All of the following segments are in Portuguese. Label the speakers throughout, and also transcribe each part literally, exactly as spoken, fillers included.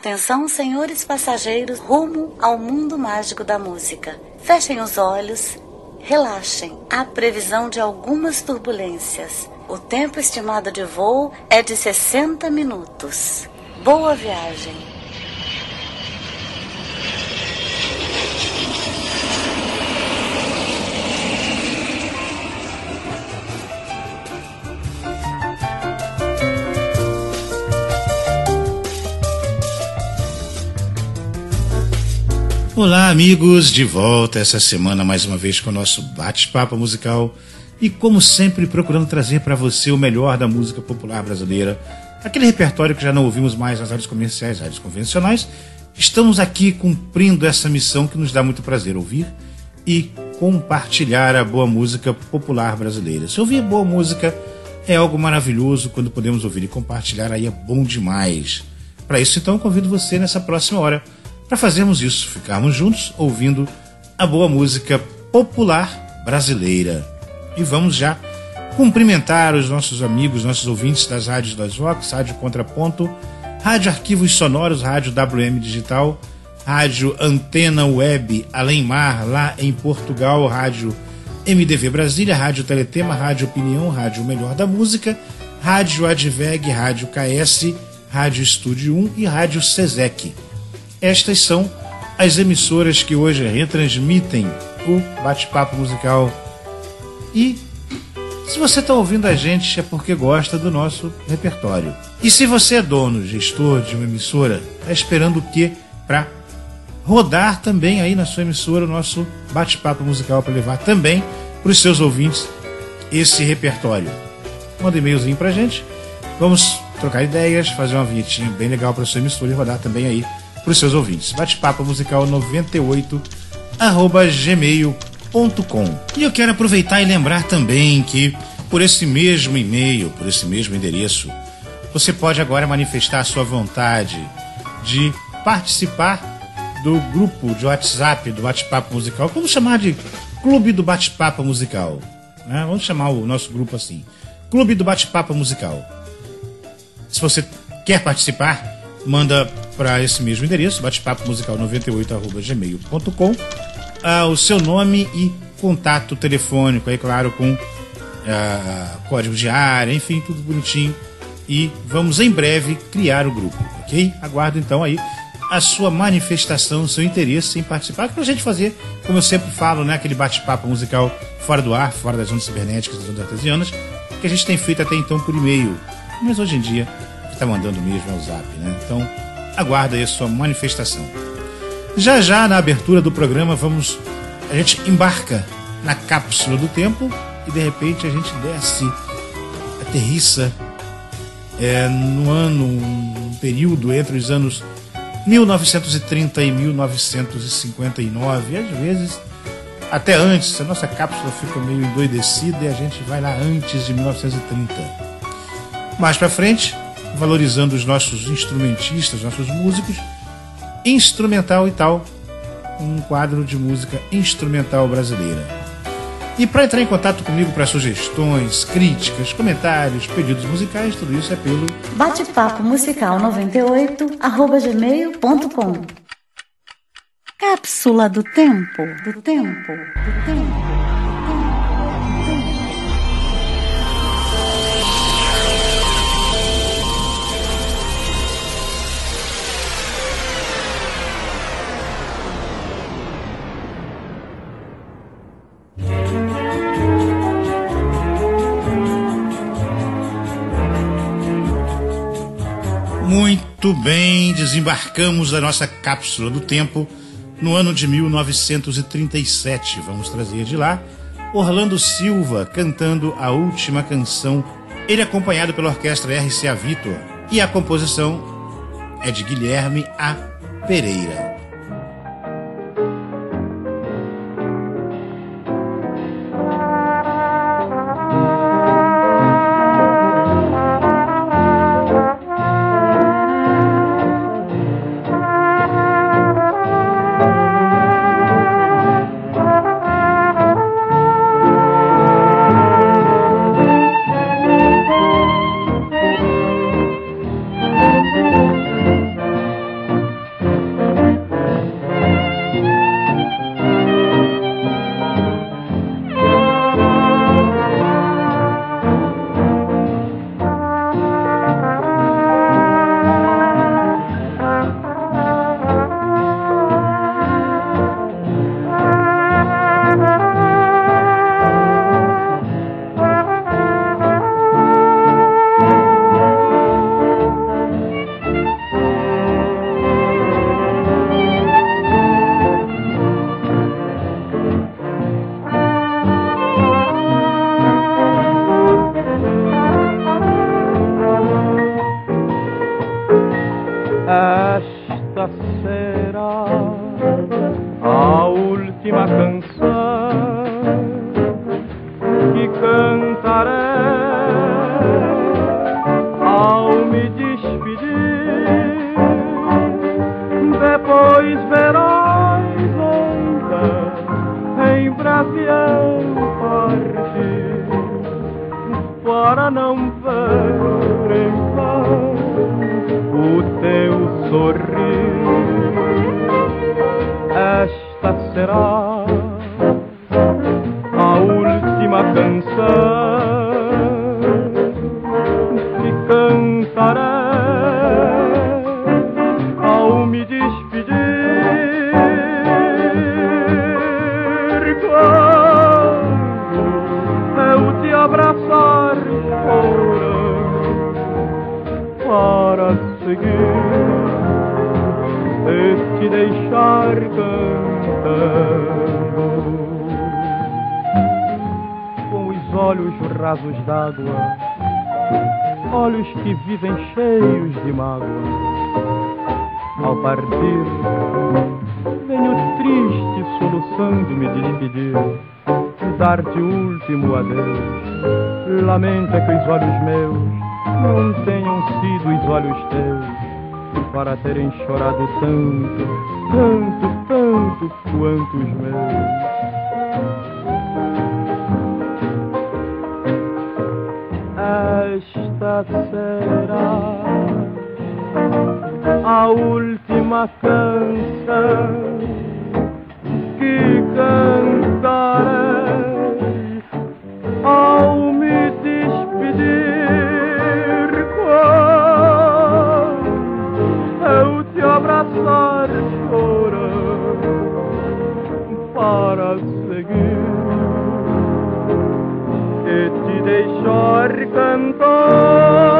Speaker 1: Atenção, senhores passageiros, rumo ao mundo mágico da música. Fechem os olhos, relaxem. Há previsão de algumas turbulências. O tempo estimado de voo é de sessenta minutos. Boa viagem.
Speaker 2: Olá, amigos, de volta essa semana mais uma vez com o nosso bate-papo musical e, como sempre, procurando trazer para você o melhor da música popular brasileira, aquele repertório que já não ouvimos mais nas rádios comerciais, rádios convencionais. Estamos aqui cumprindo essa missão que nos dá muito prazer ouvir e compartilhar a boa música popular brasileira. Se ouvir boa música é algo maravilhoso, quando podemos ouvir e compartilhar, aí é bom demais. Para isso, então, convido você nessa próxima hora para fazermos isso, ficarmos juntos ouvindo a boa música popular brasileira. E vamos já cumprimentar os nossos amigos, nossos ouvintes das rádios das Vox, Rádio Contraponto, Rádio Arquivos Sonoros, Rádio W M Digital, Rádio Antena Web Além Mar, lá em Portugal, Rádio M D V Brasília, Rádio Teletema, Rádio Opinião, Rádio Melhor da Música, Rádio Adveg, Rádio K S, Rádio Estúdio um e Rádio Sesec. Estas são as emissoras que hoje retransmitem o bate-papo musical. E se você está ouvindo a gente é porque gosta do nosso repertório. E se você é dono, gestor de uma emissora, está esperando o quê para rodar também aí na sua emissora o nosso bate-papo musical, para levar também para os seus ouvintes esse repertório? Manda um e-mailzinho para a gente, vamos trocar ideias, fazer uma vinhetinha bem legal para a sua emissora e rodar também aí para os seus ouvintes. Bate-papo musical noventa e oito arroba gmail ponto com. E eu quero aproveitar e lembrar também que por esse mesmo e-mail, por esse mesmo endereço, você pode agora manifestar a sua vontade de participar do grupo de WhatsApp do Bate-Papo Musical. Vamos chamar de Clube do Bate-Papo Musical, né? Vamos chamar o nosso grupo assim, Clube do Bate-Papo Musical. Se você quer participar, manda para esse mesmo endereço, batepapo musical noventa e oito arroba gmail ponto com, ah, o seu nome e contato telefônico, aí claro, com ah, código de área, enfim, tudo bonitinho. E vamos em breve criar o grupo, ok? Aguardo então aí a sua manifestação, o seu interesse em participar, para a gente fazer, como eu sempre falo, né, aquele bate-papo musical fora do ar, fora das ondas cibernéticas, das ondas artesianas, que a gente tem feito até então por e-mail, mas hoje em dia está mandando mesmo ao zap, né? Então, aguarda aí a sua manifestação. Já já, na abertura do programa, vamos, a gente embarca na cápsula do tempo e, de repente, a gente desce, aterrissa é, no ano, um período entre os anos mil novecentos e trinta e mil novecentos e cinquenta e nove, e às vezes até antes. A nossa cápsula fica meio endoidecida e a gente vai lá antes de mil novecentos e trinta. Mais pra frente, valorizando os nossos instrumentistas, nossos músicos, instrumental e tal, um quadro de música instrumental brasileira. E para entrar em contato comigo para sugestões, críticas, comentários, pedidos musicais, tudo isso é pelo
Speaker 1: Bate-papo musical noventa e oito arroba gmail ponto com. Cápsula do tempo, do tempo, do tempo.
Speaker 2: Muito bem, desembarcamos da nossa cápsula do tempo no ano de mil novecentos e trinta e sete. Vamos trazer de lá Orlando Silva cantando a última canção, ele acompanhado pela orquestra R C A Victor, e a composição é de Guilherme A. Pereira.
Speaker 3: última canção que cantarei ao me despedir. Depois verás onda em breve eu partir, para não ver em vão o teu sorrir. Esta será a última canção que cantarei ao me despedir. Quando eu te abraçar chorando para seguir e te deixar cantando, com os olhos rasos d'água, olhos que vivem cheios de mágoa. Ao partir, venho triste soluçando me despedir, dar-te o último adeus. Lamento é que os olhos meus não tenham sido os olhos teus, para terem chorado tanto, tanto, tanto quanto os meus. Esta será a última canção que cantarei ao me despedir. Quando eu te abraçar chorando para seguir e te deixar cantar.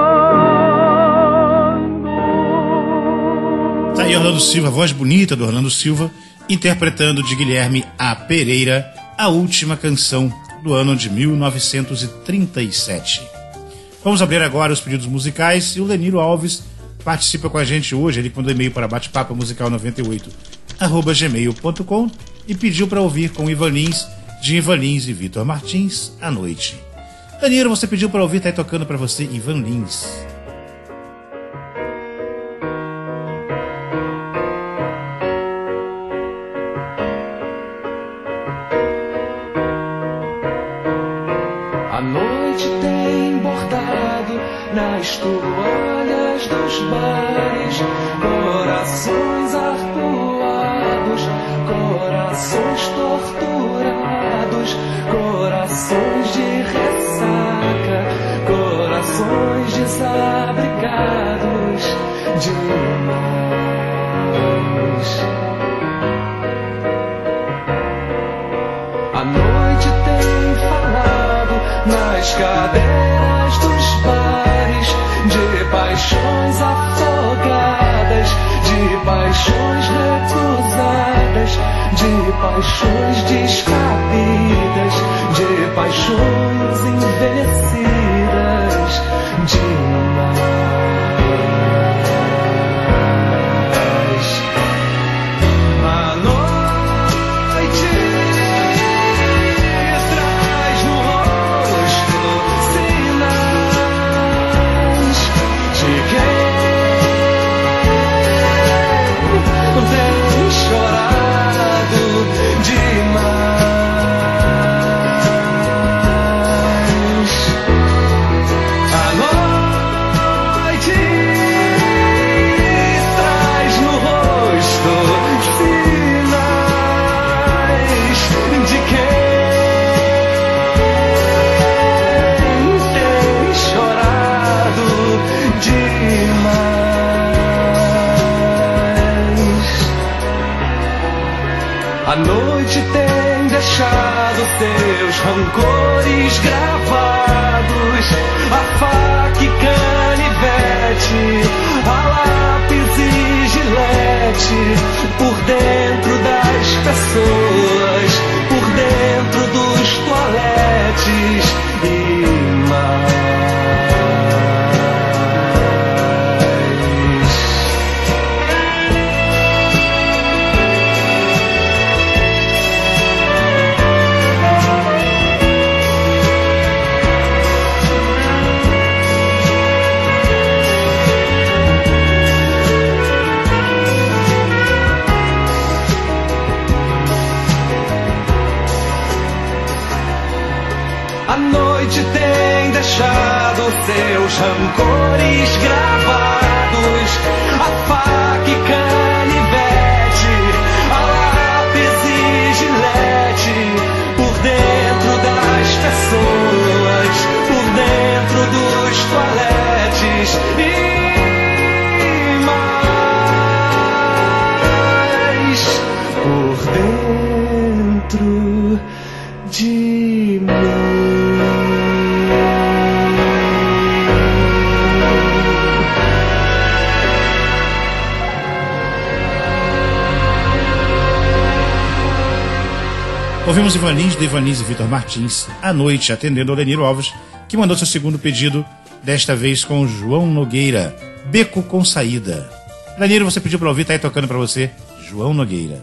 Speaker 2: Tá aí Orlando Silva, a voz bonita do Orlando Silva, interpretando de Guilherme A. Pereira a última canção do ano de mil novecentos e trinta e sete. Vamos abrir agora os pedidos musicais e o Leniro Alves participa com a gente hoje. Ele mandou e-mail para batepapo musical noventa e oito arroba gmail ponto com e pediu para ouvir com Ivan Lins, de Ivan Lins e Vitor Martins, à noite. Danilo, você pediu para ouvir, tá aí tocando para você Ivan Lins.
Speaker 4: A noite tem bordado nas toalhas dos bares corações arpoados, corações torturados, corações de ressaca, corações desabrigados demais. A noite tem falado nas cadeiras dos bares de paixões afogadas, de paixões recusadas, de paixões descabidas, de paixões envelhecidas demais. A noite traz no rosto sinais de quem tem chorado demais. A noite traz no rosto sinais de quem tem chorado demais. A noite tem deixado seus rancores gravados, a faca e canivete, a lápis e gilete, por dentro das pessoas, por dentro dos toaletes e mais. seus rancores gravados, a faca e canivete, a lápis e gilete, por dentro das pessoas, por dentro dos toaletes e mais por dentro de mim.
Speaker 2: Ouvimos Ivanins, Devanis e Vitor Martins, à noite, atendendo ao Leniro Alves, que mandou seu segundo pedido, desta vez com João Nogueira, Beco com Saída. Leniro, você pediu para ouvir, tá aí tocando para você, João Nogueira.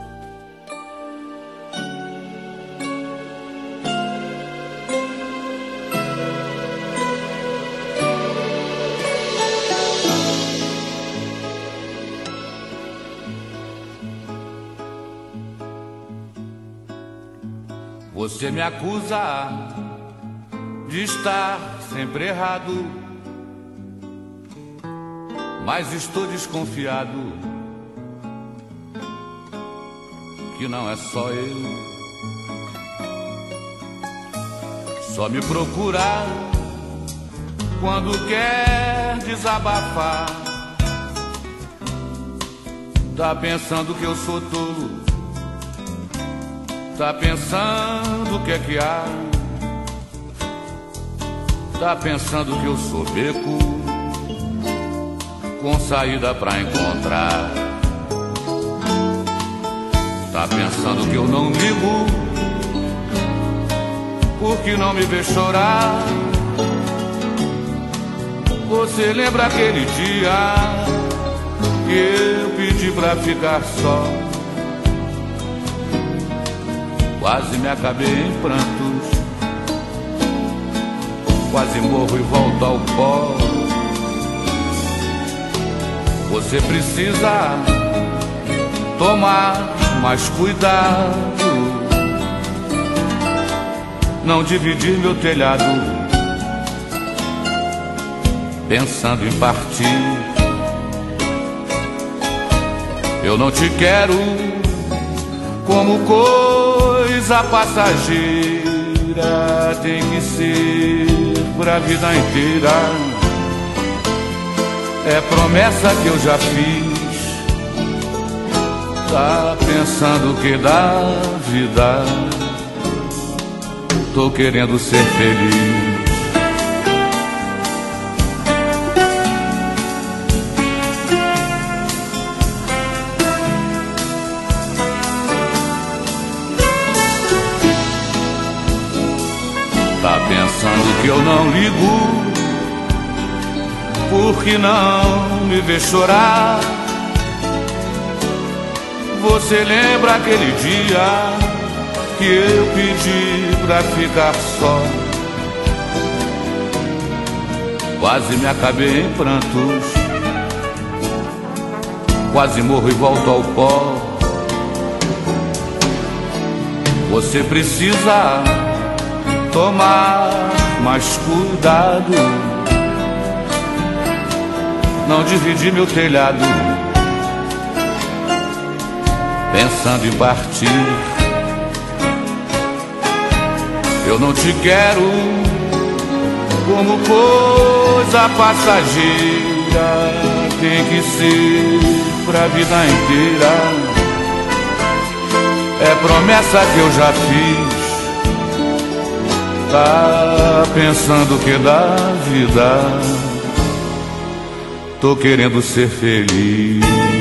Speaker 5: Você me acusa de estar sempre errado, mas estou desconfiado que não é só eu. Só me procura quando quer desabafar. Tá pensando que eu sou tolo, tá pensando o que é que há, tá pensando que eu sou beco com saída pra encontrar. Tá pensando que eu não ligo porque não me vê chorar. Você lembra aquele dia que eu pedi pra ficar só? Quase me acabei em prantos, quase morro e volto ao pó. Você precisa tomar mais cuidado, não dividir meu telhado, pensando em partir. Eu não te quero como coisa passageira, tem que ser pra vida inteira. É promessa que eu já fiz, tá pensando que da vida tô querendo ser feliz. Pensando que eu não ligo porque não me vê chorar. Você lembra aquele dia que eu pedi pra ficar só? Quase me acabei em prantos, quase morro e volto ao pó. Você precisa tomar mais cuidado, não dividir meu telhado, pensando em partir. Eu não te quero como coisa passageira, tem que ser pra vida inteira. É promessa que eu já fiz, tá pensando que da vida tô querendo ser feliz.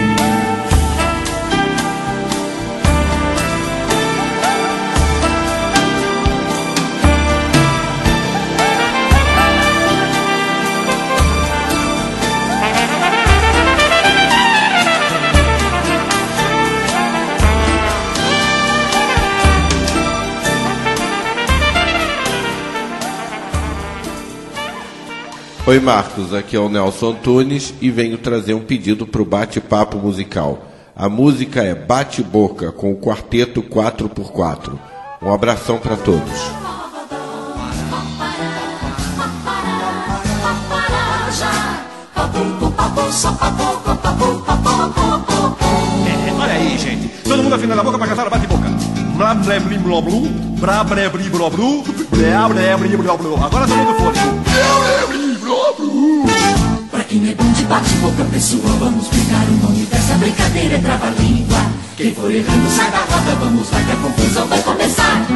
Speaker 6: Oi Marcos, aqui é o Nelson Antunes e venho trazer um pedido para o bate-papo musical. A música é Bate Boca, com o quarteto quatro por quatro. Um abração para todos.
Speaker 7: só papo, papo, papo, papo.
Speaker 8: É, olha aí, gente. Todo mundo afinando a boca pra cantar o bate-boca. Blá, blé, blim, bló, blu. Blá, blé, blim, bló, blu. Blá, blé, blim, bló, blu. Agora todo mundo fôlego. Blá, blé, blim, bló, blu.
Speaker 7: Pra quem é bom de bate-boca, pessoal, vamos pegar o nome dessa brincadeira, é trava-língua. Quem for errando sai da roda, vamos lá que a confusão vai começar.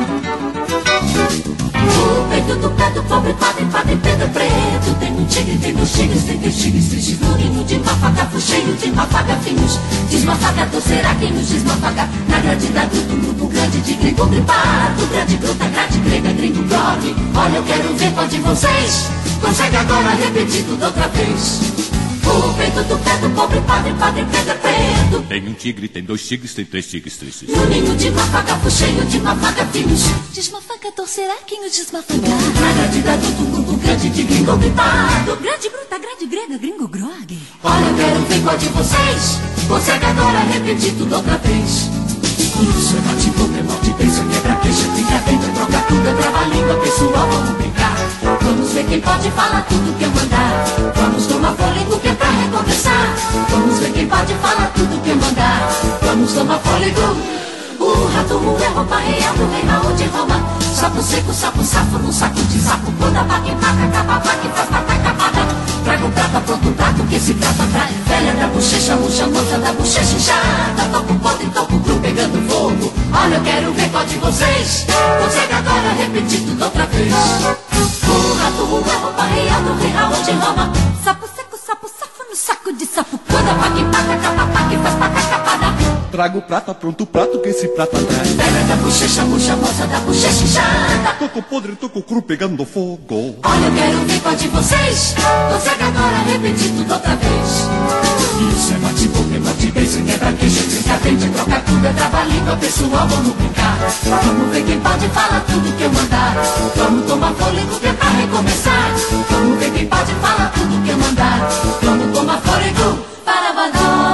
Speaker 7: O peito do pé do pobre padre, padre Pedro Preto. Tem um tigre, tem dois tigres, tem três tigres tristes no ninho de mafagafo, cheio de mafagafinhos. Desmafagador será quem nos desmafaga na grade da grupo, um grupo grande de gringo gripado. Grande gruta, grade grega, gringo grog. Olha, eu quero ver qual de vocês consegue agora repetir tudo outra vez. O peito do pé do pobre padre, padre Pedro Preto.
Speaker 5: Tem um tigre, tem dois tigres, tem três tigres tristes.
Speaker 7: No ninho de mafagafo, cheio de mafagafinhos.
Speaker 9: Desmafagador será quem nos desmafagar?
Speaker 7: Na grade da grupo, um grupo grande de gringo gripado.
Speaker 9: Grande bruta, grande grega, gringo grog.
Speaker 7: Olha, eu quero ver qual de vocês consegue agora repetir tudo outra vez. Isso é bate-boca, é morte, pensa, quebra queixa, fica dentro, troca tudo, é trava-língua, pessoal, vamos brincar. Vamos ver quem pode falar tudo que eu mandar. Vamos tomar fôlego que é pra recomeçar. Vamos ver quem pode falar tudo que eu mandar. Vamos tomar fôlego. O rato é roupa real do rei Raul de Roma. Sapo seco, sapo safo, no saco de sapo. Quando a vaca empaca, acaba a vaca e faz pataca pata. Traga o prato, pronto o prato, que esse prato atrai. Velha da bochecha, murcha, moça da bochecha inchada. Toco podre, toco cru, pegando fogo. Olha, eu quero ver qual de vocês consegue agora repetir tudo outra vez. O rato é roupa real do rei Raul de Roma.
Speaker 9: Sapo seco, sapo safo, no saco de sapo.
Speaker 7: Quando a vaca empaca, acaba a vaca e faz pataca pata.
Speaker 8: Traga o prato, pronto o prato, que esse prato atrai.
Speaker 7: Velha da bochecha, murcha, moça da bochecha inchada.
Speaker 8: Toco podre, toco cru, pegando fogo.
Speaker 7: Olha, eu quero ver qual de vocês consegue agora repetir tudo outra vez. Isso é bate-boca, é bate-beijo, quebra queixa, brinca dente, troca tudo, é trava-língua, pessoal, vamos brincar. Vamos ver quem pode falar tudo que eu mandar. Vamos tomar fôlego que é pra recomeçar. Vamos ver quem pode falar tudo que eu mandar. Vamos tomar fôlego para badar.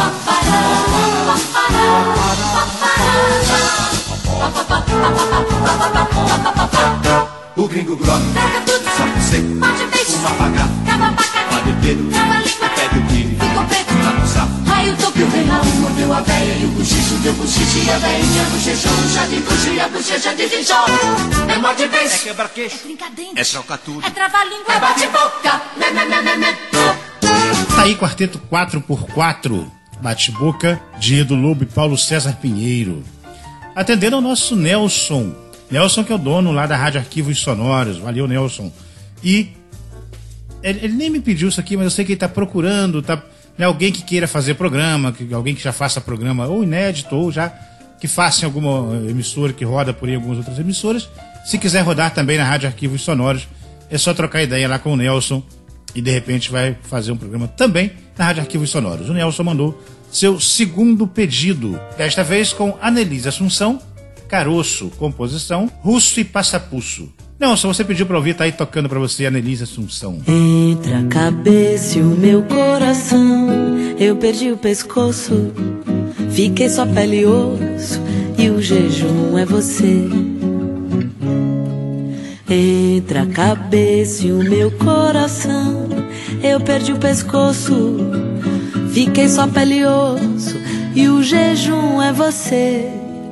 Speaker 8: O gringo grog,
Speaker 7: Traga tudo,
Speaker 8: sapo seco,
Speaker 7: pode beijo,
Speaker 8: o mafagafo,
Speaker 7: cava vaca,
Speaker 8: padre Pedro,
Speaker 7: trava-língua,
Speaker 8: pé do tigre,
Speaker 7: ficou preto,
Speaker 8: sapo safo.
Speaker 7: raio topo e o rei Raul mordeu a véia e o bochicho deu bochicho e a véia bochechou, um chá de bucho e a bochecha de tijolo. É morde beijo,
Speaker 8: É quebra-queixo,
Speaker 9: Brincadente.
Speaker 8: é troca tudo.
Speaker 9: É trava-língua.
Speaker 7: é bate-boca, me, me, me, me, me.
Speaker 2: Tá aí quarteto quatro por quatro, bate-boca, de Edu Lobo e Paulo César Pinheiro. Atendendo ao nosso Nelson. Nelson, que é o dono lá da Rádio Arquivos Sonoros. Valeu, Nelson. E ele, ele nem me pediu isso aqui, mas eu sei que ele tá procurando, tá, né, alguém que queira fazer programa, que, alguém que já faça programa ou inédito, ou já que faça em alguma emissora que roda por aí, algumas outras emissoras. Se quiser rodar também na Rádio Arquivos Sonoros, é só trocar ideia lá com o Nelson e de repente vai fazer um programa também na Rádio Arquivos Sonoros. O Nelson mandou seu segundo pedido, desta vez com Anelise Assunção, Caroço, composição, Russo e Passapuço. Nelson, você pediu pra ouvir, tá aí tocando pra você Anelise Assunção.
Speaker 10: Entre a cabeça e o meu coração, eu perdi o pescoço, fiquei só pele e osso, e o jejum é você. Entre a cabeça e o meu coração, eu perdi o pescoço, fiquei só pele e osso, e o jejum é você.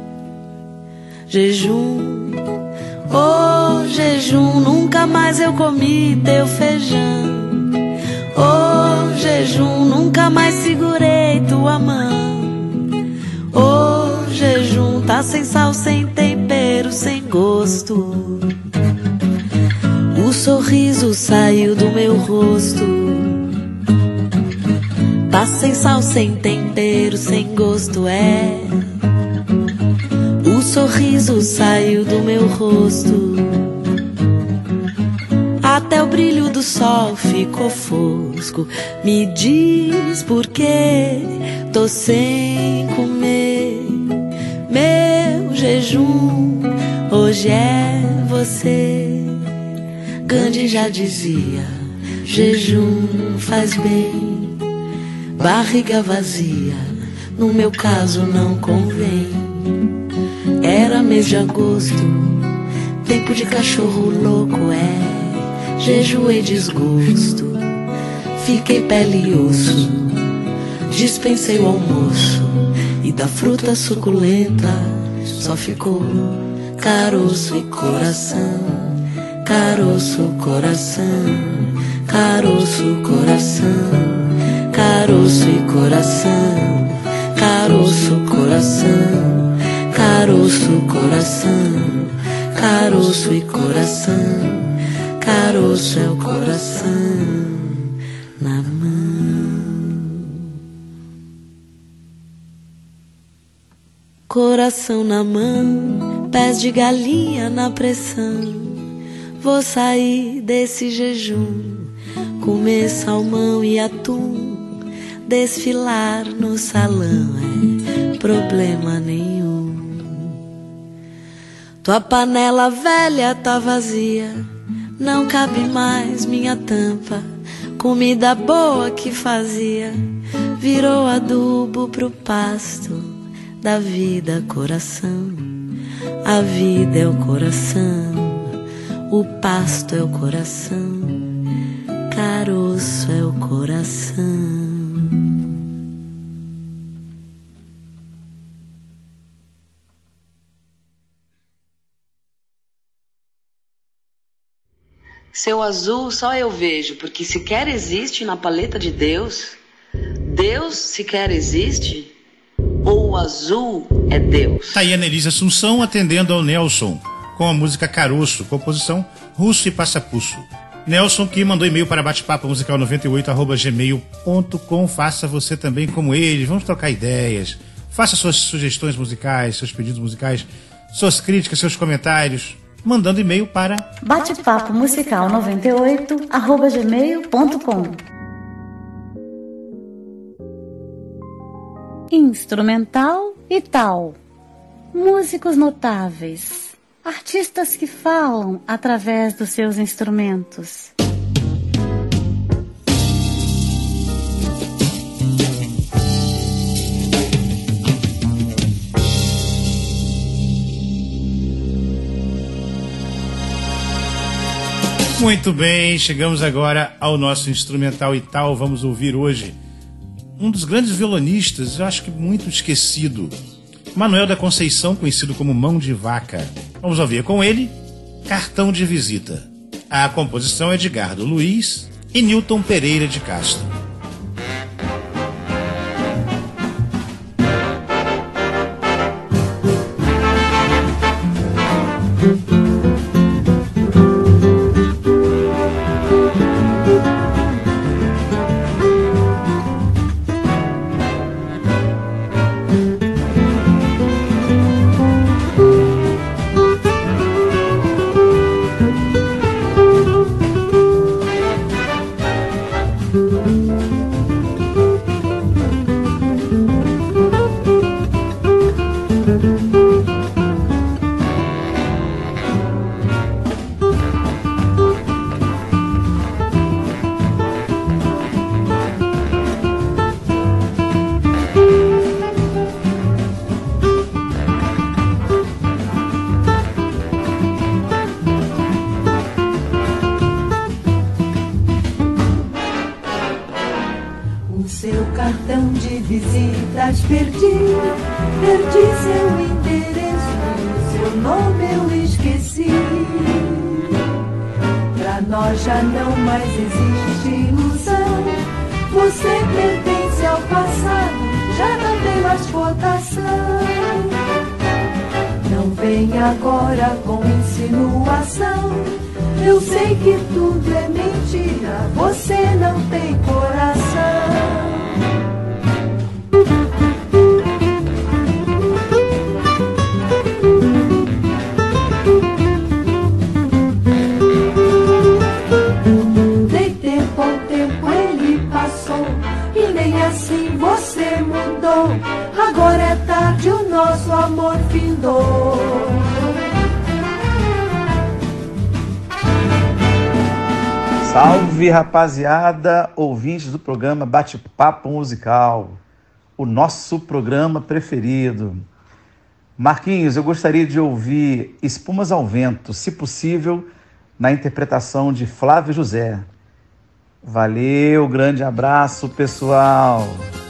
Speaker 10: Jejum, oh jejum, nunca mais eu comi teu feijão. Oh jejum, nunca mais segurei tua mão. Oh jejum, tá sem sal, sem tempero, sem gosto. O sorriso saiu do meu rosto. Tá sem sal, sem tempero, sem gosto, é. O sorriso saiu do meu rosto. Até o brilho do sol ficou fosco. Me diz por que tô sem comer. Meu jejum hoje é você. Gandhi já dizia, jejum faz bem. Barriga vazia, no meu caso não convém. Era mês de agosto, tempo de cachorro louco, é. Jejuei desgosto, fiquei pele e osso. Dispensei o almoço e da fruta suculenta só ficou caroço e coração. Caroço, coração, caroço, coração, caroço e coração, caroço, coração, caroço, coração, caroço e coração, caroço é o coração na mão. Coração na mão, pés de galinha na pressão. Vou sair desse jejum, comer salmão e atum, desfilar no salão é problema nenhum. Tua panela velha tá vazia, não cabe mais minha tampa. Comida boa que fazia virou adubo pro pasto da vida, coração. A vida é o coração. O pasto é o coração, caroço é o coração. Seu azul só eu vejo, porque sequer existe na paleta de Deus. Deus sequer existe? Ou o azul é Deus?
Speaker 2: Tá aí a Nelise Assunção atendendo ao Nelson com a música Caroço, composição Russo e Passapuço. Nelson, que mandou e-mail para batepapo musical noventa e oito arroba gmail ponto com. Faça você também como ele, vamos trocar ideias. Faça suas sugestões musicais, seus pedidos musicais, suas críticas, seus comentários, mandando e-mail para
Speaker 1: batepapo musical noventa e oito arroba gmail ponto com. Instrumental e tal. Músicos notáveis. Artistas que falam através dos seus instrumentos.
Speaker 2: Muito bem, chegamos agora ao nosso instrumental e tal. Vamos ouvir hoje um dos grandes violonistas, eu acho que muito esquecido, Manuel da Conceição, conhecido como Mão de Vaca. Vamos ouvir com ele Cartão de Visita. A composição é de Edgardo Luiz e Newton Pereira de Castro.
Speaker 11: Salve, rapaziada, ouvintes do programa Bate-Papo Musical, o nosso programa preferido. Marquinhos, eu gostaria de ouvir Espumas ao Vento, se possível, na interpretação de Flávio José. Valeu, grande abraço, pessoal.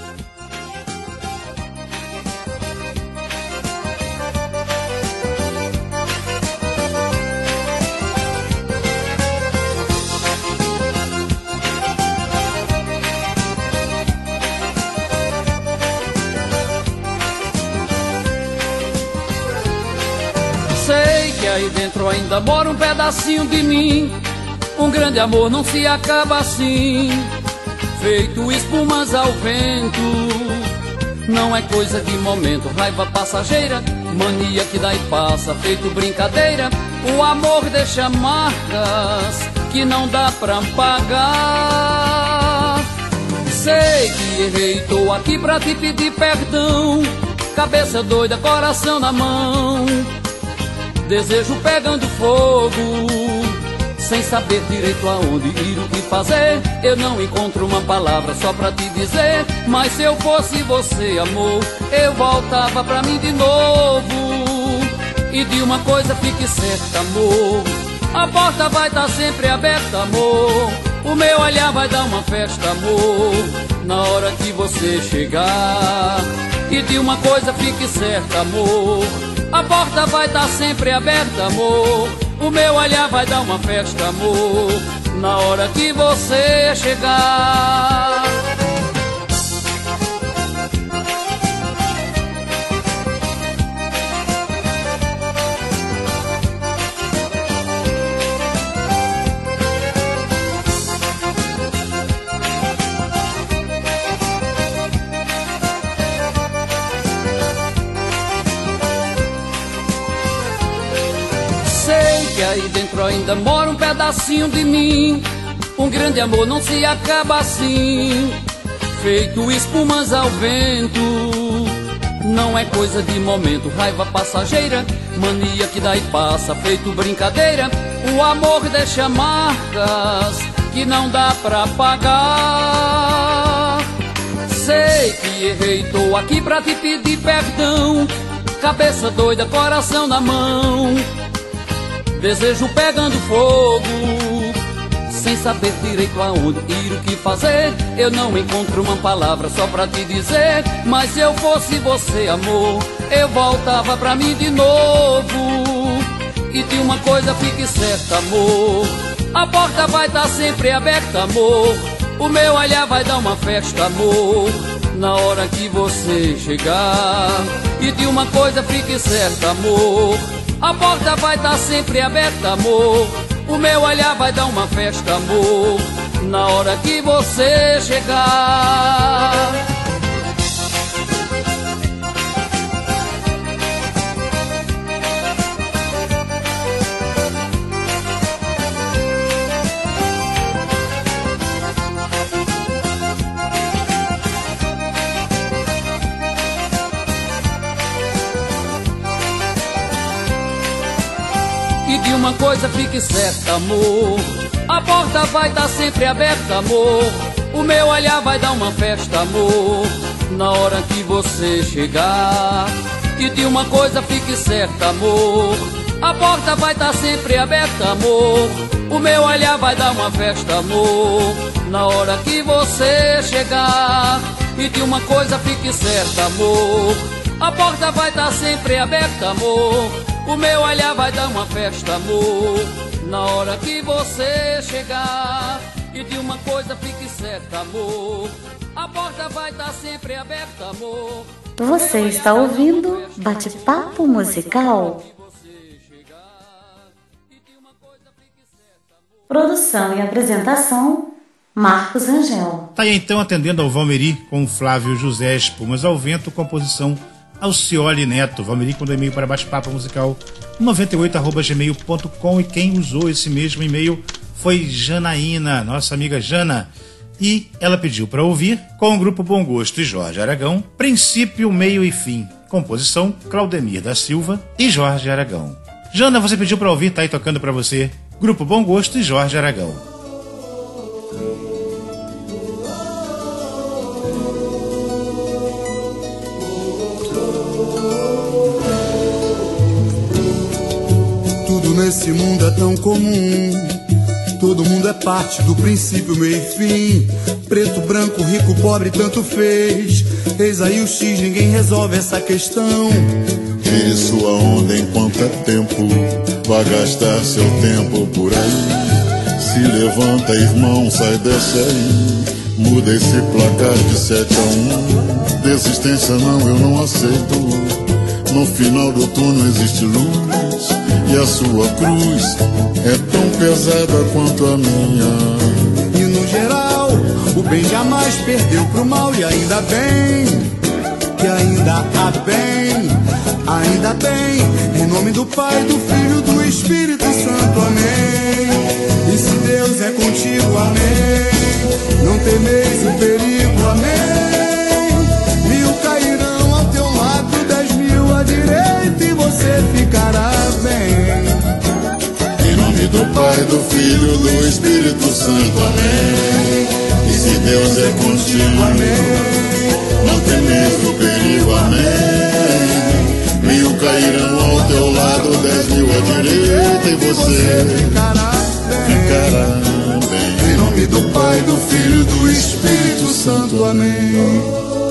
Speaker 12: Sei que aí dentro ainda mora um pedacinho de mim. Um grande amor não se acaba assim, feito espumas ao vento. Não é coisa de momento, raiva passageira, mania que dá e passa, feito brincadeira. O amor deixa marcas que não dá pra pagar. Sei que errei, tô aqui pra te pedir perdão. Cabeça doida, coração na mão, desejo pegando fogo, sem saber direito aonde ir, o que fazer. Eu não encontro uma palavra só pra te dizer, mas se eu fosse você, amor, eu voltava pra mim de novo. E de uma coisa fique certa, amor, a porta vai estar sempre aberta, amor. O meu olhar vai dar uma festa, amor, na hora que você chegar. E de uma coisa fique certa, amor, a porta vai estar sempre aberta, amor. O meu olhar vai dar uma festa, amor, na hora que você chegar. Aí dentro ainda mora um pedacinho de mim. Um grande amor não se acaba assim, feito espumas ao vento. Não é coisa de momento, raiva passageira, mania que dá e passa, feito brincadeira. O amor deixa marcas que não dá pra pagar. Sei que errei, tô aqui pra te pedir perdão. Cabeça doida, coração na mão, desejo pegando fogo, sem saber direito aonde ir, o que fazer. Eu não encontro uma palavra só pra te dizer, mas se eu fosse você, amor, eu voltava pra mim de novo. E de uma coisa fique certa, amor, a porta vai estar sempre aberta, amor. O meu olhar vai dar uma festa, amor, na hora que você chegar. E de uma coisa fique certa, amor, a porta vai estar sempre aberta, amor. O meu olhar vai dar uma festa, amor, na hora que você chegar. E de uma coisa fique certa, amor, a porta vai estar sempre aberta, amor. O meu olhar vai dar uma festa, amor, na hora que você chegar. E de uma coisa fique certa, amor, a porta vai estar sempre aberta, amor. O meu olhar vai dar uma festa, amor, na hora que você chegar. E de uma coisa fique certa, amor, a porta vai estar sempre aberta, amor. O meu olhar vai dar uma festa, amor, na hora que você chegar. E de uma coisa fique certa, amor, a porta vai estar sempre aberta, amor.
Speaker 1: Você está ouvindo Bate-Papo Musical. Produção e apresentação, Marcos Rangel.
Speaker 2: Tá aí então atendendo ao Valmeri com Flávio José, Espumas ao Vento, composição Alcioli Neto. Valmeri com o e-mail para bate-papo musical noventa e oito arroba gmail ponto com, e quem usou esse mesmo e-mail foi Janaína, nossa amiga Jana, e ela pediu para ouvir com o grupo Bom Gosto e Jorge Aragão, Princípio, Meio e Fim, composição Claudemir da Silva e Jorge Aragão. Jana, você pediu para ouvir, tá aí tocando para você, grupo Bom Gosto e Jorge Aragão.
Speaker 13: Tudo nesse mundo é tão comum, Todo mundo é parte do princípio, meio e fim. Preto, branco, rico, pobre, tanto fez. Eis aí o X, ninguém resolve essa questão.
Speaker 14: Tire sua onda enquanto é tempo. Vá gastar seu tempo por aí. Se levanta, irmão, sai dessa aí. Muda esse placar de sete a um. Desistência não, eu não aceito. No final do túnel existe luz. E a sua cruz é tão pesada quanto a minha.
Speaker 13: E no geral, o bem jamais perdeu pro mal. E ainda bem, que ainda há bem. Ainda bem, em nome do Pai, do Filho, do Espírito Santo, amém. E se Deus é contigo, amém. Não temeis o perigo, amém. Mil cairão ao teu lado, dez mil à direita e você ficará bem.
Speaker 14: Em nome do Pai, do Filho, do Espírito Santo, amém. E se Deus é contigo, amém. Não temeis o perigo, amém. Mil cairão ao teu lado, dez mil à direita e você ficará bem. Ficará bem.
Speaker 13: Em nome do Pai, do Filho e do Espírito Santo, amém.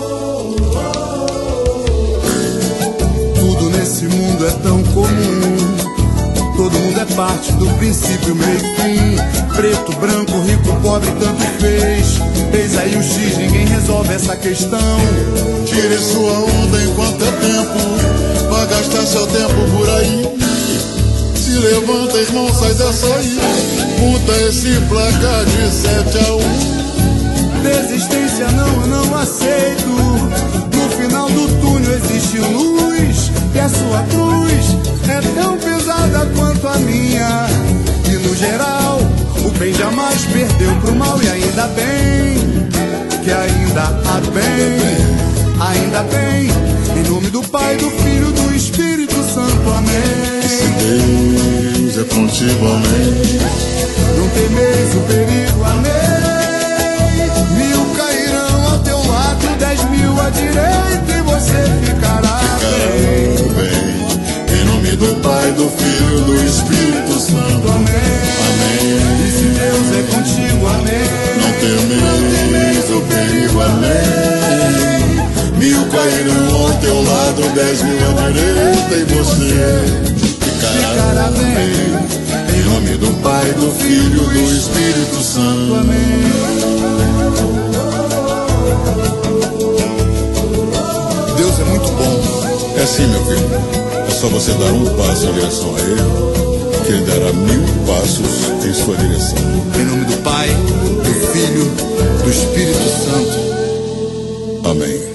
Speaker 13: Tudo nesse mundo é tão comum. Todo mundo é parte do princípio, meio e fim. Preto, branco, rico, pobre, tanto fez. Eis aí o X, ninguém resolve essa questão.
Speaker 14: Tire sua onda enquanto é tempo. Vá gastar seu tempo por aí. Se levanta, irmão, sai dessa aí. Muda esse placar de sete a um.
Speaker 13: Desistência não, eu não aceito. No final do túnel existe luz. E a sua cruz é tão pesada quanto a minha. E no geral, o bem jamais perdeu pro mal. E ainda bem, que ainda há bem. Ainda bem, em nome do Pai, do Filho, do Espírito Santo, amém.
Speaker 14: Se Deus é contigo, amém.
Speaker 13: Não temeis o perigo, amém. Mil cairão ao teu lado, dez mil à direita e você ficará,
Speaker 14: ficará bem. bem. Em nome do Pai, do Filho, do Espírito Santo, amém. Amém.
Speaker 13: E se Deus é contigo, amém.
Speaker 14: Não temeis o perigo, amém. Mil cairão ao teu lado, dez mil à direita e você ficará, ficará bem. Em nome do Pai, do Filho e do Espírito Santo, amém.
Speaker 13: Deus é muito bom.
Speaker 14: É assim, meu filho. É só você dar um passo em direção a Ele, que Ele dará mil passos em sua direção.
Speaker 13: Em nome do Pai, do Filho, do Espírito Santo.
Speaker 14: Amém.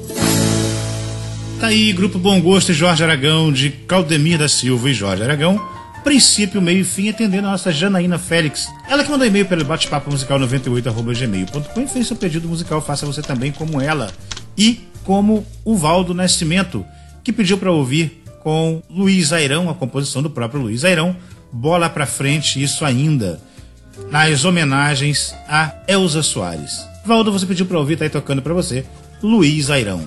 Speaker 2: Tá aí, Grupo Bom Gosto e Jorge Aragão, de Claudemir da Silva e Jorge Aragão. Princípio, meio e fim, atendendo a nossa Janaína Félix. Ela que mandou e-mail pelo bate-papo musical noventa e oito arroba gmail ponto com e fez seu pedido musical. Faça você também como ela. E como o Valdo Nascimento, que pediu para ouvir com Luiz Airão, a composição do próprio Luiz Airão, Bola Pra Frente, Isso Ainda, nas homenagens a Elza Soares. Valdo, você pediu para ouvir, tá aí tocando para você, Luiz Airão.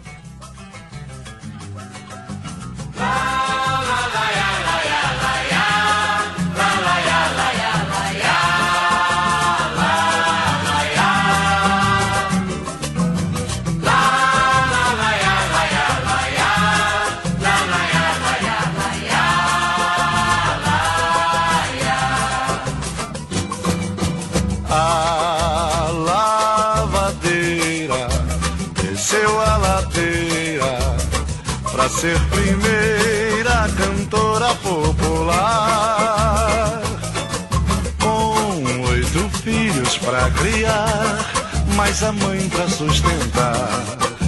Speaker 15: Ser primeira cantora popular, com oito filhos pra criar, mais a mãe pra sustentar.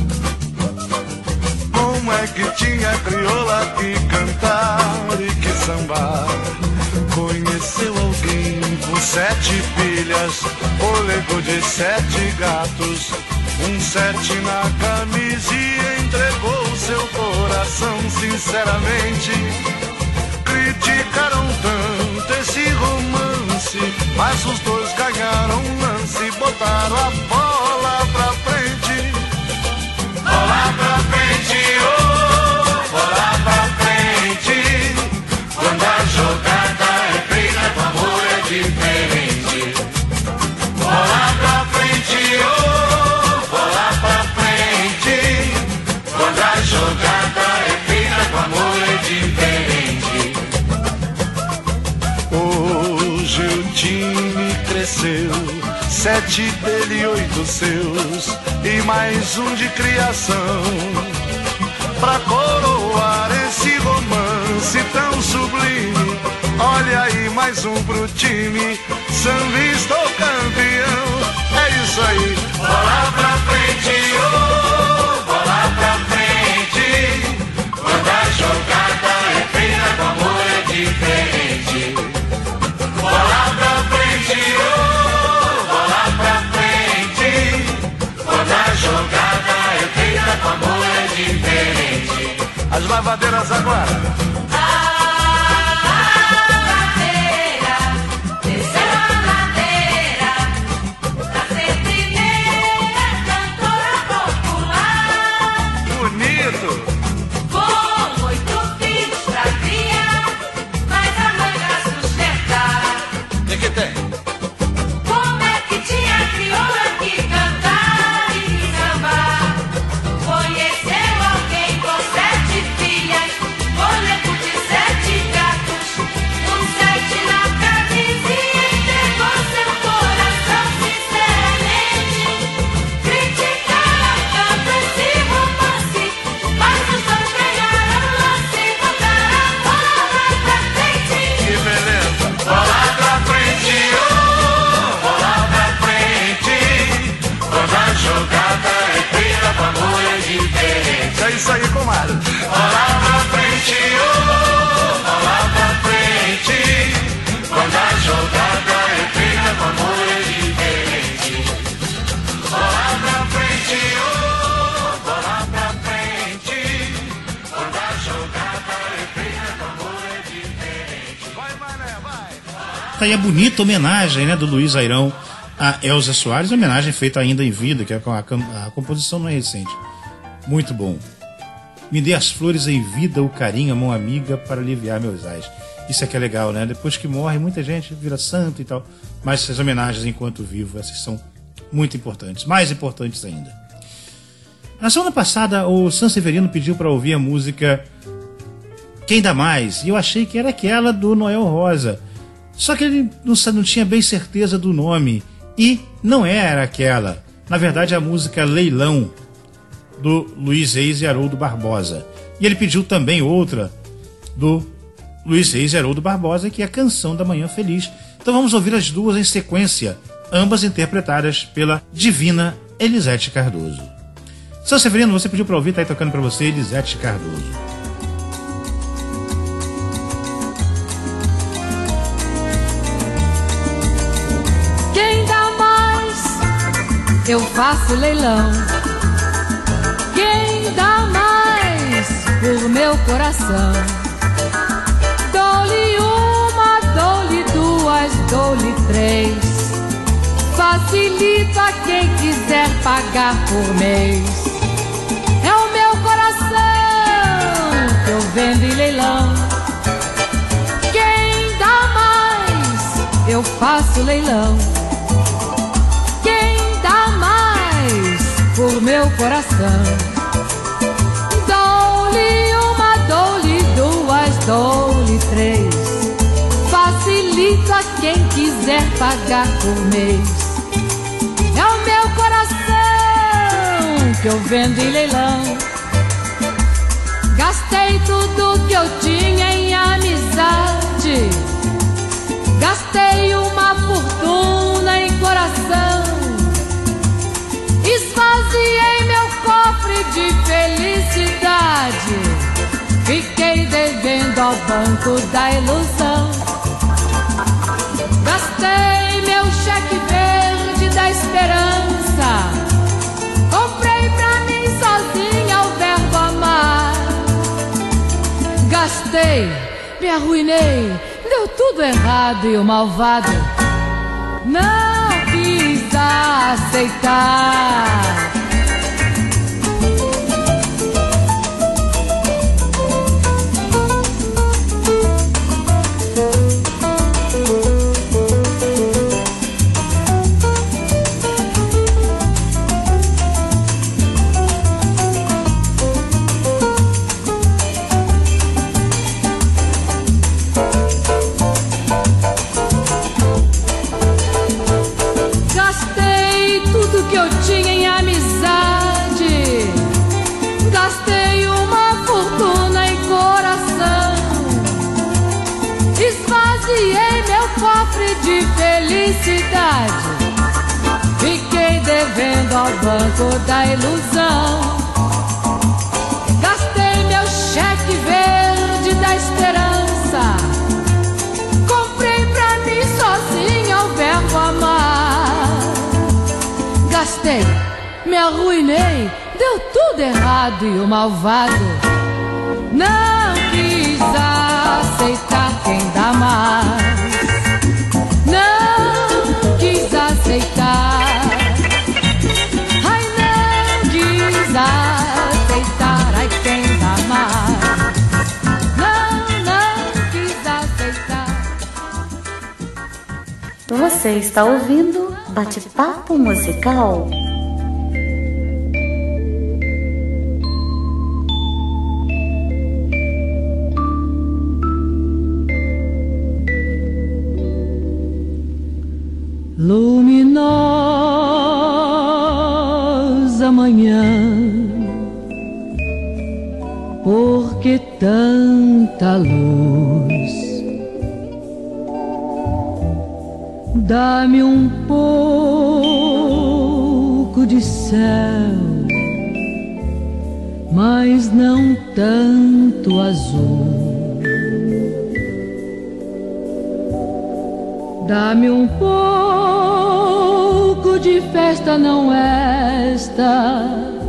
Speaker 15: Como é que tinha crioula que cantar e que sambar? Conheceu alguém com sete filhas, fôlego de sete gatos, um sete na camisa e entregou seu coração sinceramente. Criticaram tanto esse romance, mas os dois ganharam um lance e botaram a bola pra frente. Bola pra frente, oh, bola pra frente. Quando a jogada é feita, o amor é diferente. sete dele e oito seus, e mais um de criação, pra coroar esse romance tão sublime. Olha aí, mais um pro time, sambista ou campeão. É isso aí, bola pra frente, oh, bola pra frente. Quando a jogada é feita com amor é diferente. Bola pra frente, oh, bola pra frente. Quando a jogada é feita com amor é diferente. As lavadeiras agora. É isso aí, comadre. Bola pra frente, oh, bola pra frente. Quando a jogada é feita com amor é diferente. Bola pra frente, oh, bola pra frente. Quando a jogada é feita com amor é diferente. Vai, mané, vai.
Speaker 2: Tá aí a bonita homenagem, né, do Luiz Airão a Elza Soares, homenagem feita ainda em vida, que a, a, a composição não é recente. Muito bom. Me dê as flores em vida, o carinho, a mão amiga para aliviar meus ais. Isso é que é legal, né? Depois que morre, muita gente vira santo e tal. Mas essas homenagens enquanto vivo, essas são muito importantes. Mais importantes ainda. Na semana passada, o Sanseverino pediu para ouvir a música Quem Dá Mais? E eu achei que era aquela do Noel Rosa. Só que ele não, não tinha bem certeza do nome. E não era aquela. Na verdade, a música Leilão, do Luiz Reis e Haroldo Barbosa. E ele pediu também outra do Luiz Reis e Haroldo Barbosa, que é a Canção da Manhã Feliz. Então vamos ouvir as duas em sequência, ambas interpretadas pela divina Elisete Cardoso. São Severino, você pediu para ouvir, tá aí tocando para você Elisete Cardoso.
Speaker 16: Quem dá mais, eu faço leilão. Quem dá mais por meu coração? Dou-lhe uma, dou-lhe duas, dou-lhe três. Facilita quem quiser pagar por mês. É o meu coração que eu vendo em leilão. Quem dá mais, eu faço leilão. Quem dá mais por meu coração? Dou-lhe uma, dou-lhe duas, dou-lhe três. Facilita quem quiser pagar por mês. É o meu coração que eu vendo em leilão. Gastei tudo que eu tinha em amizade. Gastei uma fortuna em coração. Esvaziei meu cofre de felicidade. Fiquei devendo ao banco da ilusão. Gastei meu cheque verde da esperança. Comprei pra mim sozinha o verbo amar. Gastei, me arruinei, deu tudo errado e o malvado não quis aceitar. Gastei cofre de felicidade fiquei devendo ao banco da ilusão. Gastei meu cheque verde da esperança, comprei pra mim sozinha o verbo amar. Gastei, me arruinei, deu tudo errado e o malvado não quis aceitar quem dá mais. Não quis aceitar. Ai, não quis aceitar. Ai, quem dá mais. Não, não quis aceitar.
Speaker 1: Você está ouvindo Bate-Papo Musical?
Speaker 16: Luminosa manhã, por que tanta luz? Dá-me um pouco de céu, mas não tanto azul. Dá-me um pouco de festa, não esta,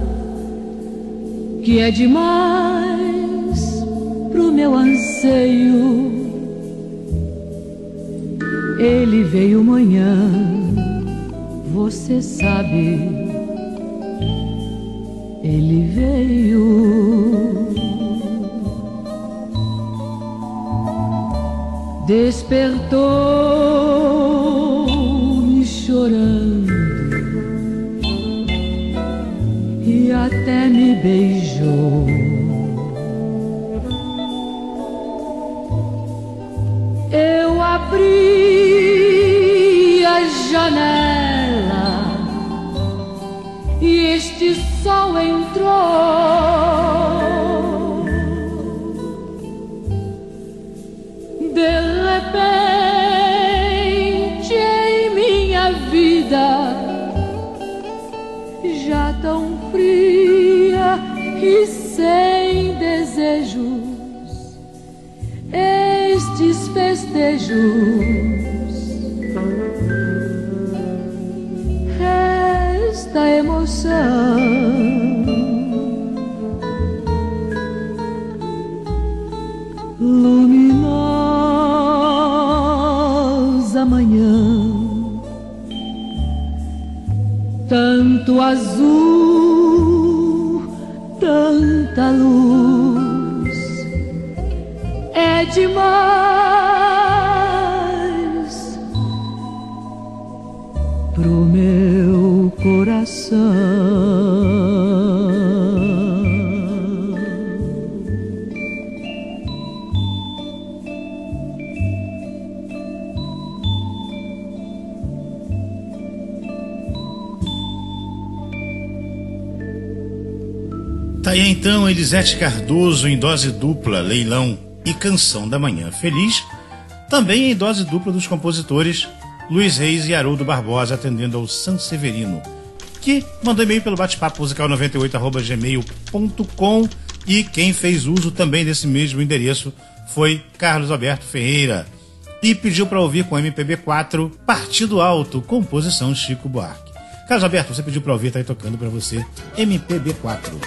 Speaker 16: que é demais pro meu anseio. Ele veio manhã, você sabe, ele veio. Despertou-me chorando e até me beijou. Eu abri a janela e este sol entrou. De repente em minha vida, já tão fria e sem desejos, estes festejos, esta emoção, luminosa manhã, tanto azul, tanta luz, é demais pro meu coração.
Speaker 2: Tá aí então Elisete Cardoso em dose dupla, Leilão e Canção da Manhã Feliz, também em dose dupla dos compositores Luiz Reis e Haroldo Barbosa, atendendo ao Sanseverino, que mandou e-mail pelo bate-papo musical noventa e oito arroba gmail ponto com, e quem fez uso também desse mesmo endereço foi Carlos Alberto Ferreira e pediu para ouvir com M P B quatro Partido Alto, composição Chico Buarque. Carlos Alberto, você pediu para ouvir, tá aí tocando para você M P B quatro.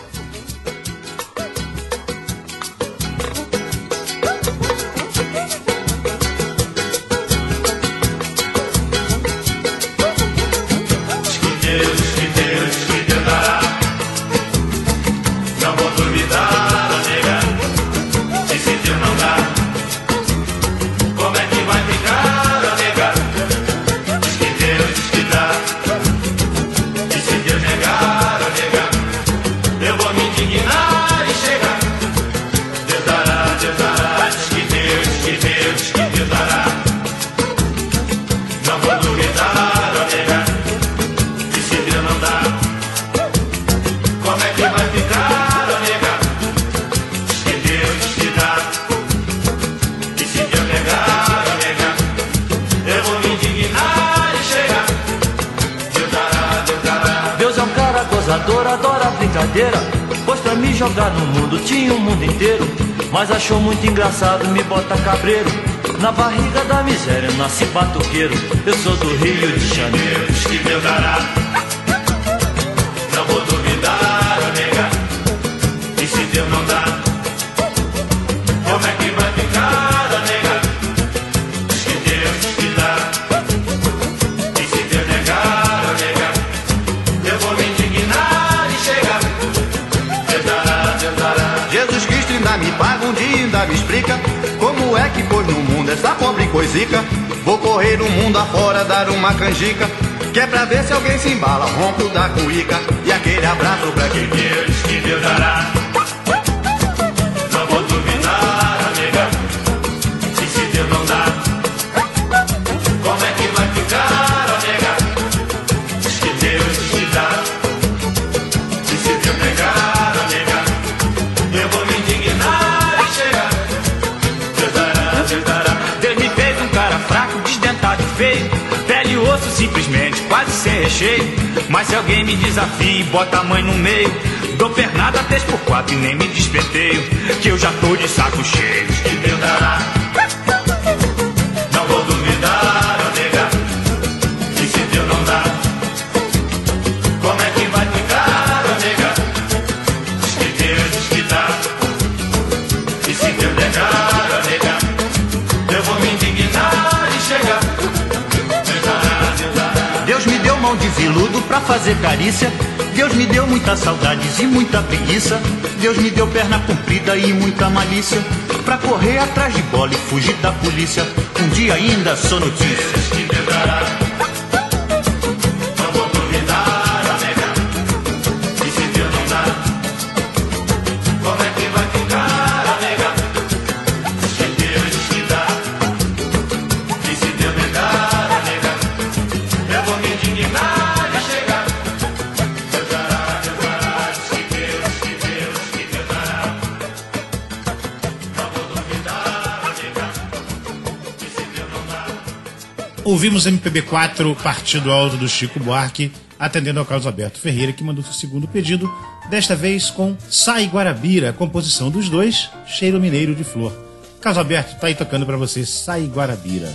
Speaker 17: Eu vou amor adora brincadeira, pois pra me jogar no mundo tinha o mundo inteiro. Mas achou muito engraçado, me bota cabreiro. Na barriga da miséria nasci batuqueiro. Eu sou do Rio de Janeiro.
Speaker 18: Deus que Deus dará, não vou duvidar ou negar. E se Deus não dá, como é que vai ficar a negar? Diz que Deus que dá. E se Deus negar ou negar, eu vou me indignar e chegar. Deus dará, Deus dará.
Speaker 19: Jesus Cristo ainda me paga um dia, ainda me explica como é que pôs no mundo essa pobre coisica. Vou correr o mundo afora, dar uma canjica, que é pra ver se alguém se embala, ronco da cuíca. E aquele abraço pra quem
Speaker 18: Deus que Deus dará, não vou duvidar, negar. E se Deus não dá, como é que vai ficar, negar? Diz que Deus te dá. E se Deus negar, negar, eu vou me indignar e chegar. Deus dará, Deus dará.
Speaker 17: Deus me fez um cara fraco, desdentado e feio, pele e osso simplesmente, quase sem recheio. Mas se alguém me desafia e bota a mãe no meio, dou pernada três por quatro e nem me despenteio, que eu já tô de saco cheio.
Speaker 18: Que Deus dará, não vou duvidar ou negar. E se Deus não dá, como é que vai ficar ou negar? Diz que Deus diz que dá. E se Deus negar ou negar, eu vou me indignar e chegar. Deus dará, Deus dará.
Speaker 19: Deus me deu mão de veludo pra fazer carícia. Deus me deu muitas saudades e muita preguiça. Deus me deu perna comprida e muita malícia, pra correr atrás de bola e fugir da polícia. Um dia ainda sou notícia.
Speaker 18: Deus que Deus dará, não vou duvidar ou negar. E se Deus não dá, como é que vai ficar a negar? Diz que Deus diz que dá. E se Deus negar ou negar, eu vou me indignar e chegar. Deus dará, Deus dará. Diz que Deus, diz que Deus, diz que Deus dará, não vou duvidar ou negar. E se Deus não dá.
Speaker 2: Ouvimos M P B quatro, Partido Alto do Chico Buarque, atendendo ao Carlos Alberto Ferreira, que mandou seu segundo pedido, desta vez com Sai Guarabira, composição dos dois, Cheiro Mineiro de Flor. Carlos Alberto, tá aí tocando pra você Sai Guarabira.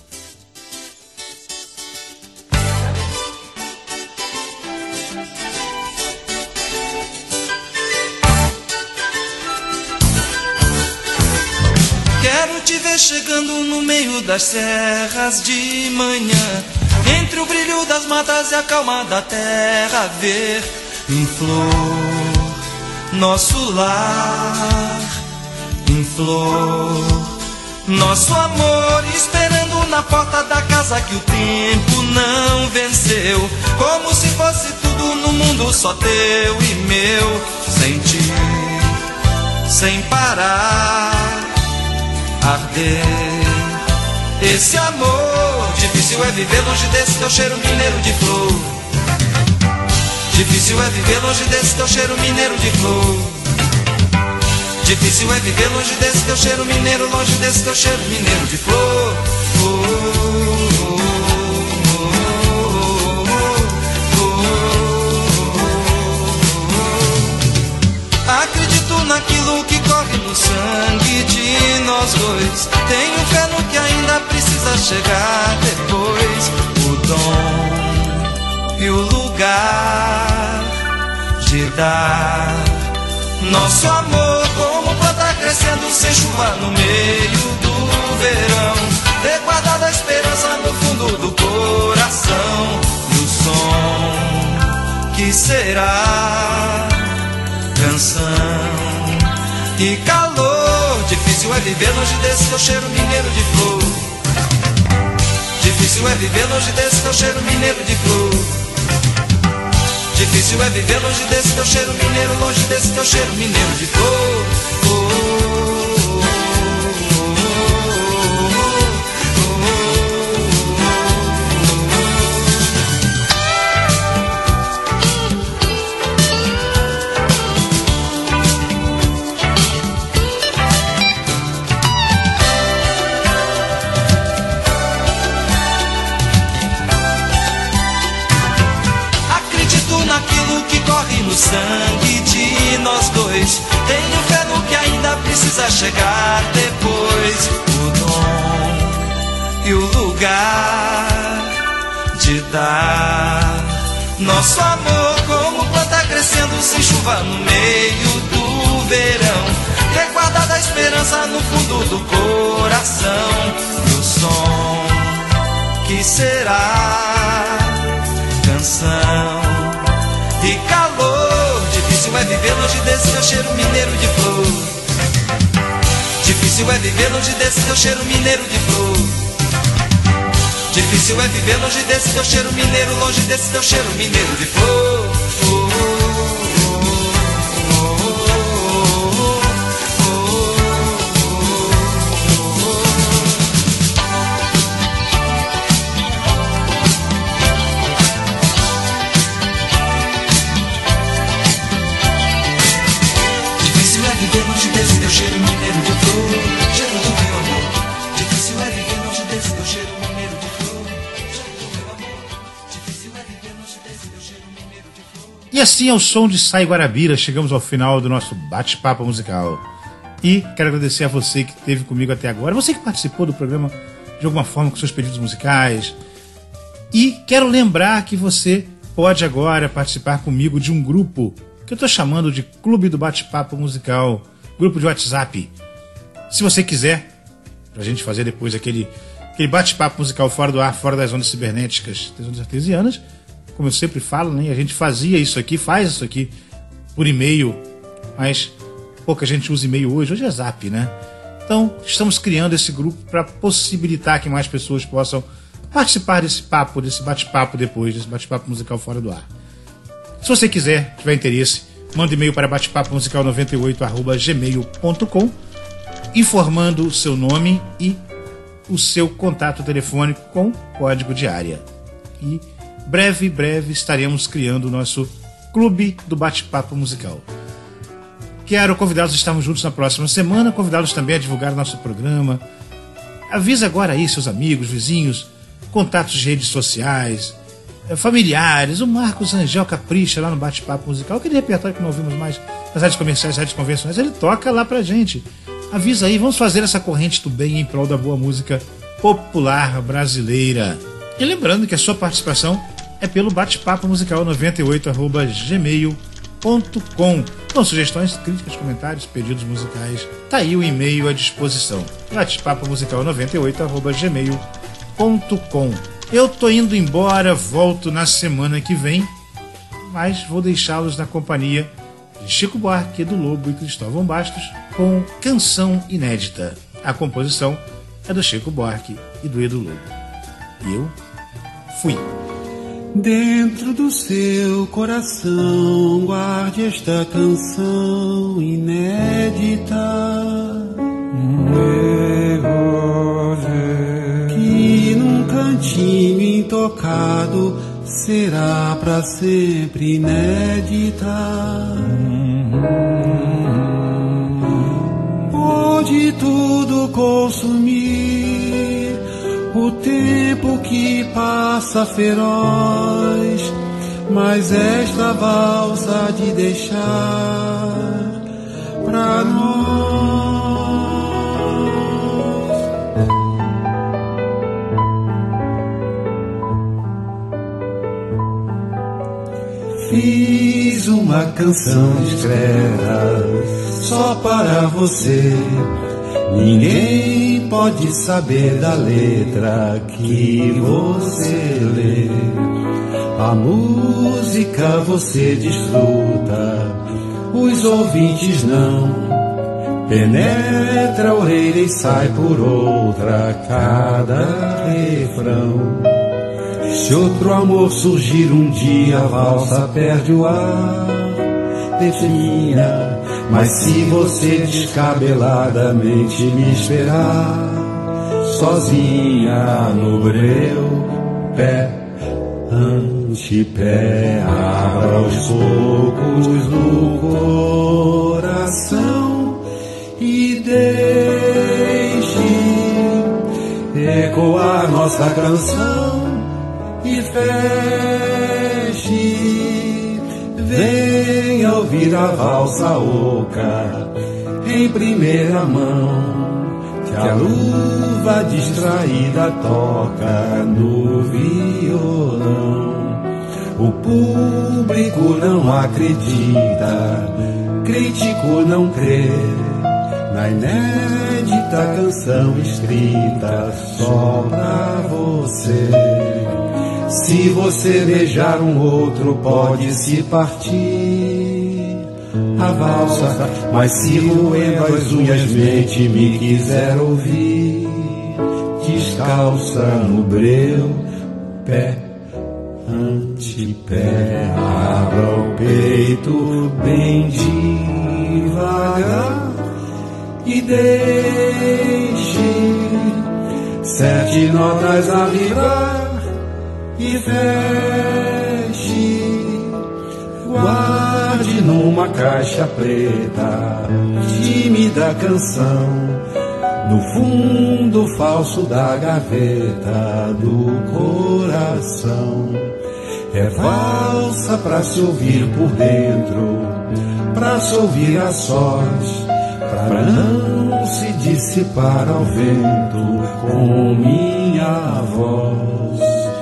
Speaker 4: Quero te ver chegando no meio das serras de manhã, entre o brilho das matas e a calma da terra, ver em flor nosso lar, em flor nosso amor, esperando na porta da casa que o tempo não venceu, como se fosse tudo no mundo só teu e meu, sentir sem parar, arder esse amor. Difícil é viver longe desse teu cheiro mineiro de flor. Difícil é viver longe desse teu cheiro mineiro de flor. Difícil é viver longe desse teu cheiro mineiro, longe desse teu cheiro mineiro de flor. Acredito naquilo que corre no sangue de nós dois. Tenho fé no que ainda precisa chegar depois. O dom e o lugar de dar nosso amor como planta crescendo sem chuva no meio do verão. Ter guardado a esperança no fundo do coração. E o som que será canção e calor. Difícil é viver longe desse teu cheiro mineiro de flor. Difícil é viver longe desse teu cheiro mineiro de flor. Difícil é viver longe desse teu cheiro mineiro, longe desse teu cheiro mineiro de flor. Oh, oh, precisa chegar depois. O dom e o lugar de dar nosso amor como planta crescendo sem chuva no meio do verão, reguardada a esperança no fundo do coração. E o som que será canção e calor. Difícil é viver longe desse teu cheiro mineiro de flor. Difícil é viver longe desse teu cheiro mineiro de flor. Difícil é viver longe desse teu cheiro mineiro, longe desse teu cheiro mineiro de flor. Oh, oh, oh, oh, difícil é viver longe desse teu cheiro mineiro de flor, cheiro do meu amor. Difícil é viver longe desse teu cheiro mineiro de flor.
Speaker 2: E assim, ao som de Sai Guarabira, chegamos ao final do nosso bate-papo musical. E quero agradecer a você que esteve comigo até agora, você que participou do programa de alguma forma com seus pedidos musicais. E quero lembrar que você pode agora participar comigo de um grupo que eu estou chamando de Clube do Bate-Papo Musical, grupo de WhatsApp. Se você quiser, pra gente fazer depois aquele, aquele bate-papo musical fora do ar, fora das ondas cibernéticas, das ondas artesianas, como eu sempre falo, né? A gente fazia isso aqui, faz isso aqui por e-mail, mas pouca gente usa e-mail hoje, hoje é Zap, né? Então, estamos criando esse grupo para possibilitar que mais pessoas possam participar desse papo, desse bate-papo depois, desse bate-papo musical fora do ar. Se você quiser, tiver interesse, manda e-mail para batepapo musical noventa e oito arroba gmail ponto com, informando o seu nome e o seu contato telefônico com código de área. E breve, breve estaremos criando o nosso Clube do Bate-Papo Musical. Quero convidá-los a estarmos juntos na próxima semana, convidá-los também a divulgar o nosso programa. Avisa agora aí seus amigos, vizinhos, contatos de redes sociais, familiares. O Marcos Angel capricha lá no Bate-Papo Musical, aquele repertório que não ouvimos mais nas rádios comerciais, rádios convencionais, ele toca lá pra gente. Avisa aí, vamos fazer essa corrente do bem em prol da boa música popular brasileira. E lembrando que a sua participação é pelo bate-papo musical noventa e oito arroba gmail ponto com. Com sugestões, críticas, comentários, pedidos musicais, tá aí o e-mail à disposição. bate-papo musical noventa e oito arroba gmail ponto com. Eu tô indo embora, volto na semana que vem, mas vou deixá-los na companhia de Chico Buarque, Edu Lobo e Cristóvão Bastos com canção inédita. A composição é do Chico Buarque e do Edu Lobo. E eu fui.
Speaker 13: Dentro do seu coração, guarde esta canção inédita. Que num cantinho intocado será pra sempre inédita. Pode tudo consumir o tempo que passa feroz, mas esta valsa de deixar pra nós. Fiz uma canção discreta só para você. Ninguém pode saber da letra que você lê. A música você desfruta, os ouvintes não. Penetra a orelha e sai por outra cada refrão. Se outro amor surgir um dia, a valsa perde o ar. Defina. Mas se você descabeladamente me esperar, sozinha no breu, pé ante pé, abra aos poucos no coração e deixe ecoar nossa canção e feche. Venha ouvir a valsa oca
Speaker 20: em primeira mão que a luva distraída toca no violão. O público não acredita, crítico não crê na inédita canção escrita só pra você. Se você beijar um outro, pode se partir a valsa, mas se roendo as unhas mente me quiser ouvir, descalça no breu, pé ante pé, abra o peito bem devagar e deixe sete notas a vibrar e feche, guarde numa caixa preta tímida canção no fundo falso da gaveta do coração. É valsa pra se ouvir por dentro, pra se ouvir a sós, pra não se dissipar ao vento com minha voz,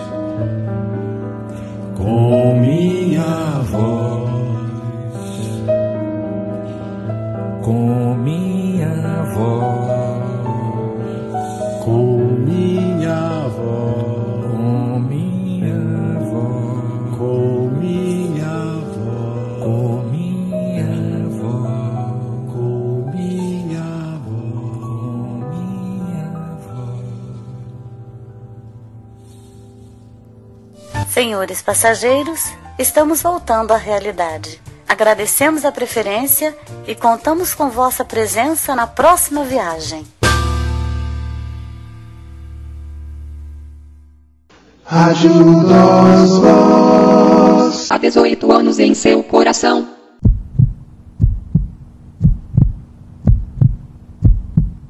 Speaker 20: com minha voz, com minha voz, com minha voz, com minha voz, com minha voz, com minha voz, com minha voz, com minha voz.
Speaker 1: Senhores passageiros, estamos voltando à realidade. Agradecemos a preferência e contamos com vossa presença na próxima viagem.
Speaker 7: Rádio Nós Voz. Há dezoito anos em seu coração.